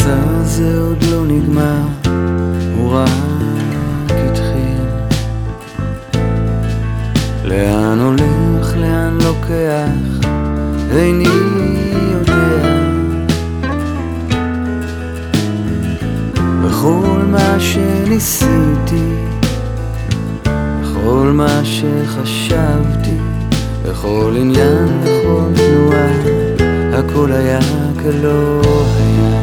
המסע הזה עוד לא נגמר, הוא רק התחיל. לאן הולך, לאן לוקח, איני יודע. בכל מה שניסיתי, בכל מה שחשבתי, בכל עניין, בכל תנועה, הכל היה כלא היה.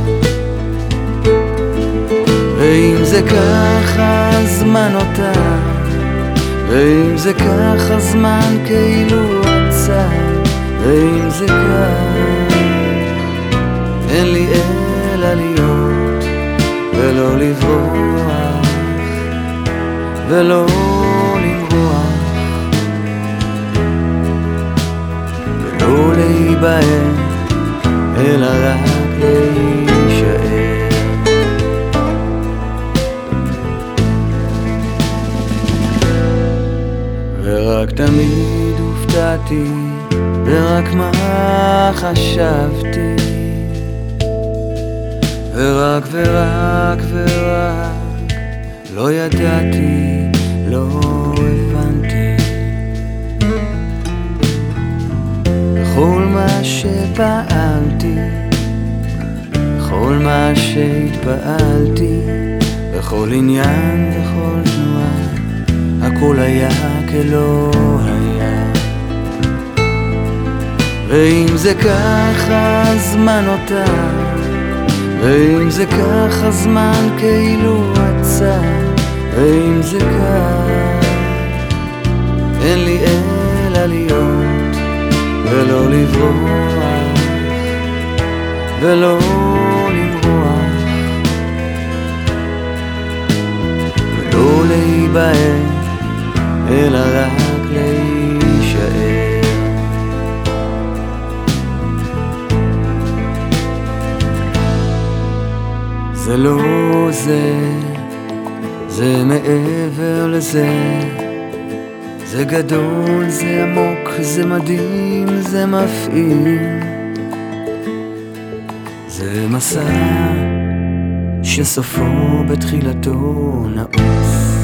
ואם זה ככה הזמן אותה, ואם זה ככה זמן כאילו עצר, ואם זה כך, אין לי אלא להיות ולא לברוח ולא למרוח ולא להיבהל אלא רק להישאר. ורק תמיד הופתעתי ורק מה חשבתי, ורק לא ידעתי, לא הבנתי. בכל מה שפעלתי, בכל מה שהתפעלתי, בכל עניין, בכל תנועה, הכל היה כלא היה. ואם זה ככה זמן אותה, ואם זה ככה זמן כאילו עצר, ואם זה כך, אין לי אלא להיות ולא לברוח ולא למרוח ולא להיבהל אלא רק להישאר. זה לא זה, זה מעבר לזה, זה גדול, זה עמוק, זה מדהים, זה מפעים. זה מסע שסופו בתחילתו נעוץ.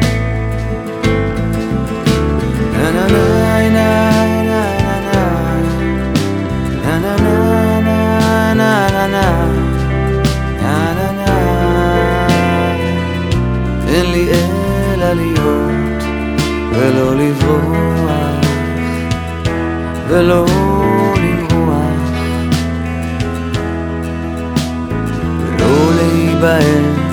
נה נה נה נה נה נה נה נה נה נה. אין לי אלא להיות ולא לברוח ולא למרוח ולא להיבהל